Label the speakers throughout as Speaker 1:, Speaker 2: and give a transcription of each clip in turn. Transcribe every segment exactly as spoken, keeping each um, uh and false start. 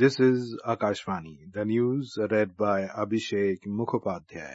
Speaker 1: This is Akashvani, the news read by Abhishek Mukhopadhyay.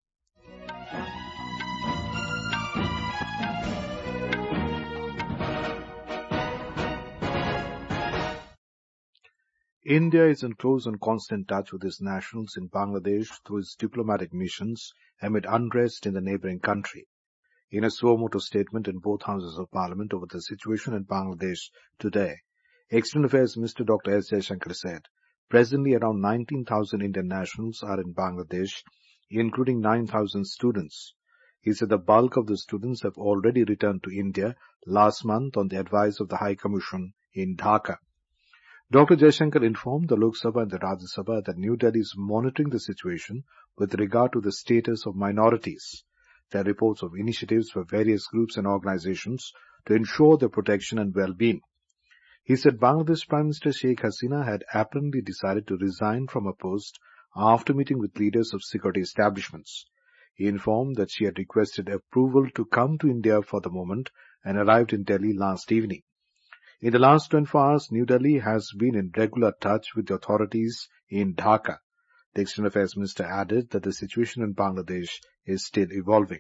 Speaker 1: India is in close and constant touch with its nationals in Bangladesh through its diplomatic missions amid unrest in the neighboring country. In a suo motu statement in both houses of parliament over the situation in Bangladesh today, External Affairs Minister Doctor S. Jaishankar said, presently around nineteen thousand Indian nationals are in Bangladesh, including nine thousand students. He said the bulk of the students have already returned to India last month on the advice of the High Commission in Dhaka. Doctor Jaishankar informed the Lok Sabha and the Rajya Sabha that New Delhi is monitoring the situation with regard to the status of minorities. There are reports of initiatives for various groups and organizations to ensure their protection and well-being. He said Bangladesh Prime Minister Sheikh Hasina had apparently decided to resign from her post after meeting with leaders of security establishments. He informed that she had requested approval to come to India for the moment and arrived in Delhi last evening. In the last twenty-four hours, New Delhi has been in regular touch with the authorities in Dhaka. The External Affairs Minister added that the situation in Bangladesh is still evolving.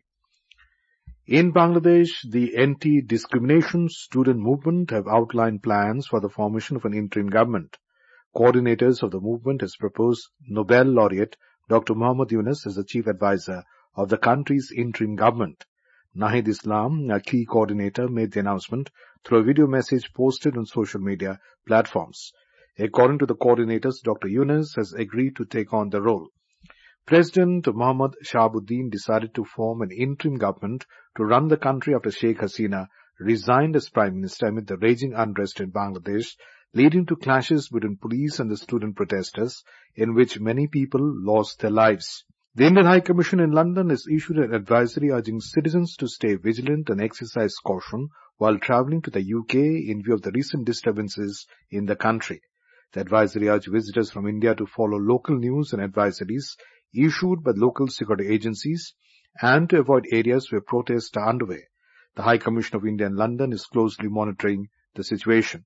Speaker 1: In Bangladesh, the anti-discrimination student movement have outlined plans for the formation of an interim government. Coordinators of the movement has proposed Nobel laureate Doctor Muhammad Yunus as the chief advisor of the country's interim government. Nahid Islam, a key coordinator, made the announcement through a video message posted on social media platforms. According to the coordinators, Doctor Yunus has agreed to take on the role. President Mohammad Shahabuddin decided to form an interim government to run the country after Sheikh Hasina resigned as Prime Minister amid the raging unrest in Bangladesh, leading to clashes between police and the student protesters, in which many people lost their lives. The Indian High Commission in London has issued an advisory urging citizens to stay vigilant and exercise caution while travelling to the U K in view of the recent disturbances in the country. The advisory urged visitors from India to follow local news and advisories issued by local security agencies and to avoid areas where protests are underway. The High Commission of India in London is closely monitoring the situation.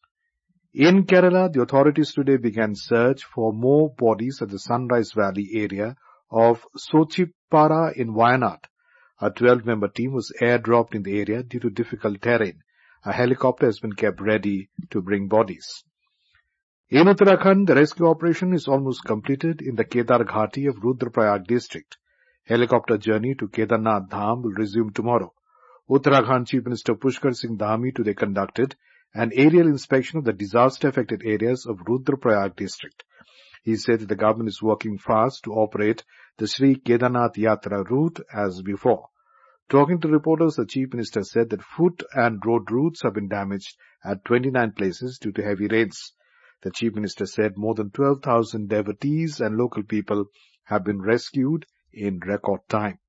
Speaker 1: In Kerala, the authorities today began search for more bodies at the Sunrise Valley area of Sochipara in Wayanad. A twelve-member team was airdropped in the area due to difficult terrain. A helicopter has been kept ready to bring bodies. In Uttarakhand, the rescue operation is almost completed in the Kedar Ghati of Rudraprayag district. Helicopter journey to Kedarnath Dham will resume tomorrow. Uttarakhand Chief Minister Pushkar Singh Dhami today conducted an aerial inspection of the disaster-affected areas of Rudraprayag district. He said that the government is working fast to operate the Sri Kedarnath Yatra route as before. Talking to reporters, the Chief Minister said that foot and road routes have been damaged at twenty-nine places due to heavy rains. The Chief Minister said more than twelve thousand devotees and local people have been rescued in record time.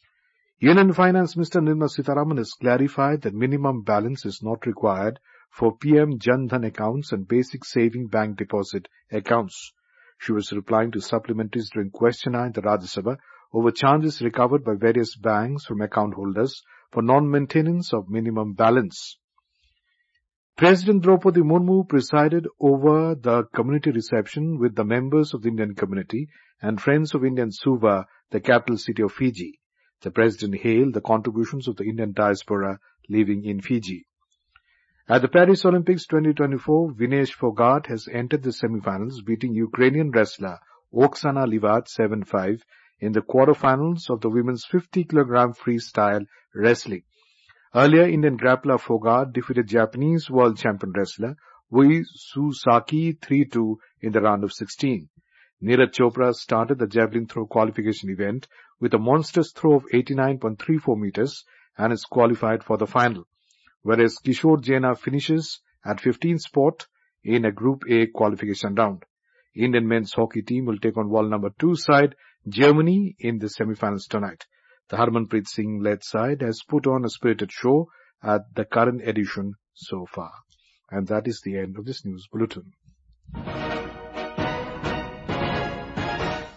Speaker 1: Union Finance Minister Nirmala Sitharaman has clarified that minimum balance is not required for P M Jan Dhan accounts and basic saving bank deposit accounts. She was replying to supplementaries during question hour in the Rajya Sabha over charges recovered by various banks from account holders for non-maintenance of minimum balance. President Draupadi Murmu presided over the community reception with the members of the Indian community and Friends of Indian Suva, the capital city of Fiji. The President hailed the contributions of the Indian diaspora living in Fiji. At the Paris Olympics twenty twenty-four, Vinesh Fogart has entered the semi-finals, beating Ukrainian wrestler Oksana Livat seven five in the quarter-finals of the women's fifty kilogram freestyle wrestling. Earlier, Indian grappler Fogart defeated Japanese world champion wrestler Wei Susaki three two in the round of sixteen. Neeraj Chopra started the javelin throw qualification event with a monstrous throw of eighty-nine point three four meters and is qualified for the final, whereas Kishore Jaina finishes at fifteenth spot in a Group A qualification round. Indian men's hockey team will take on world number two side Germany in the semi-finals tonight. The Harmanpreet Singh-led side has put on a spirited show at the current edition so far. And that is the end of this news bulletin.